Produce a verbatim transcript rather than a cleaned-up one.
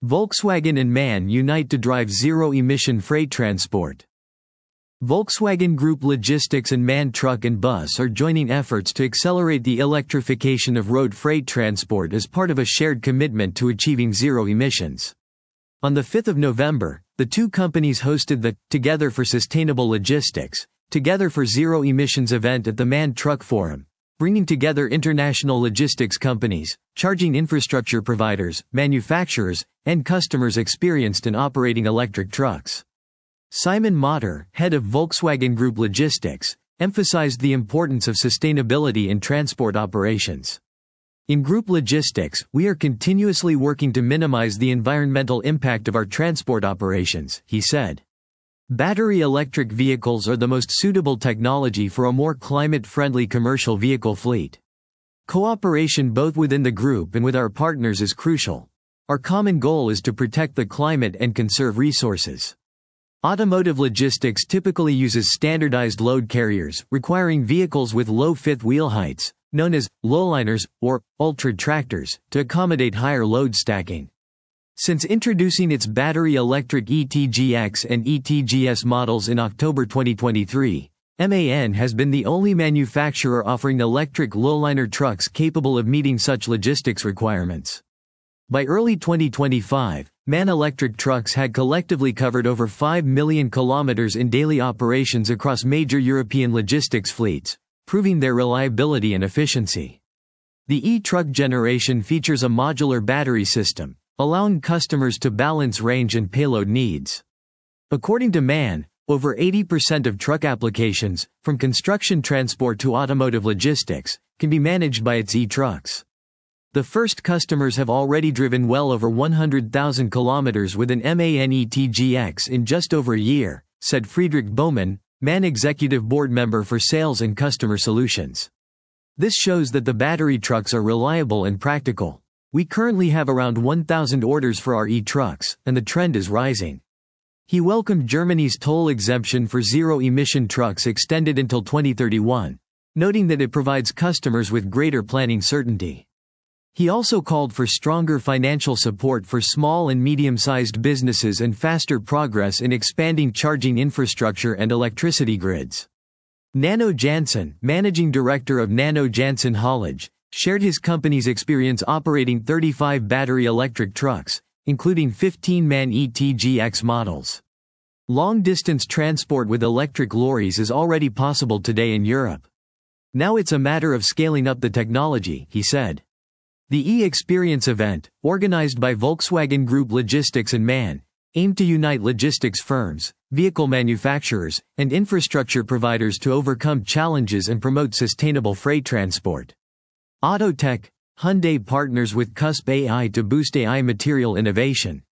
Volkswagen and MAN unite to drive zero-emission freight transport. Volkswagen Group Logistics and MAN Truck and Bus are joining efforts to accelerate the electrification of road freight transport as part of a shared commitment to achieving zero emissions. On the fifth of November, the two companies hosted the Together for Sustainable Logistics, Together for Zero Emissions event at the MAN Truck Forum, bringing together international logistics companies, charging infrastructure providers, manufacturers, and customers experienced in operating electric trucks. Simon Motter, head of Volkswagen Group Logistics, emphasized the importance of sustainability in transport operations. In Group Logistics, we are continuously working to minimize the environmental impact of our transport operations, he said. Battery electric vehicles are the most suitable technology for a more climate-friendly commercial vehicle fleet. Cooperation both within the group and with our partners is crucial. Our common goal is to protect the climate and conserve resources. Automotive logistics typically uses standardized load carriers, requiring vehicles with low fifth wheel heights, known as lowliners or ultra-tractors, to accommodate higher load stacking. Since introducing its battery electric E T G X and E T G S models in October twenty twenty-three, MAN has been the only manufacturer offering electric lowliner trucks capable of meeting such logistics requirements. By early twenty twenty-five, MAN electric trucks had collectively covered over five million kilometers in daily operations across major European logistics fleets, proving their reliability and efficiency. The e-truck generation features a modular battery system, allowing customers to balance range and payload needs. According to MAN, over eighty percent of truck applications, from construction transport to automotive logistics, can be managed by its e-trucks. The first customers have already driven well over one hundred thousand kilometers with an MAN E T G X in just over a year, said Friedrich Baumann, MAN Executive Board Member for Sales and Customer Solutions. This shows that the battery trucks are reliable and practical. We currently have around one thousand orders for our e-trucks, and the trend is rising. He welcomed Germany's toll exemption for zero-emission trucks extended until twenty thirty-one, noting that it provides customers with greater planning certainty. He also called for stronger financial support for small and medium-sized businesses and faster progress in expanding charging infrastructure and electricity grids. Nano Janssen, managing director of Nano Janssen Haulage, shared his company's experience operating thirty-five battery electric trucks, including fifteen MAN E T G X models. Long-distance transport with electric lorries is already possible today in Europe. Now it's a matter of scaling up the technology, he said. The e-Experience event, organized by Volkswagen Group Logistics and MAN, aimed to unite logistics firms, vehicle manufacturers, and infrastructure providers to overcome challenges and promote sustainable freight transport. Autotech, Hyundai partners with Cusp A I to boost A I material innovation.